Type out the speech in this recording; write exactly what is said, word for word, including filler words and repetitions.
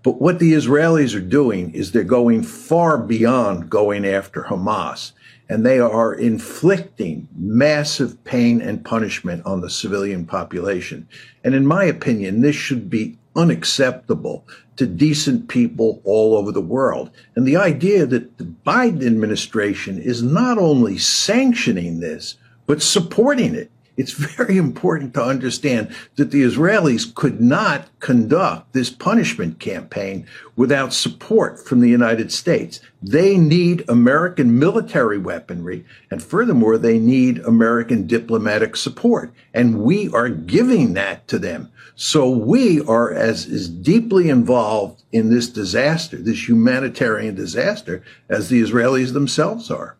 But what the Israelis are doing is they're going far beyond going after Hamas, and they are inflicting massive pain and punishment on the civilian population. And in my opinion, this should be unacceptable to decent people all over the world. And the idea that the Biden administration is not only sanctioning this, but supporting it. It's very important to understand that the Israelis could not conduct this punishment campaign without support from the United States. They need American military weaponry, and furthermore, they need American diplomatic support. And we are giving that to them. So we are as, as deeply involved in this disaster, this humanitarian disaster, as the Israelis themselves are.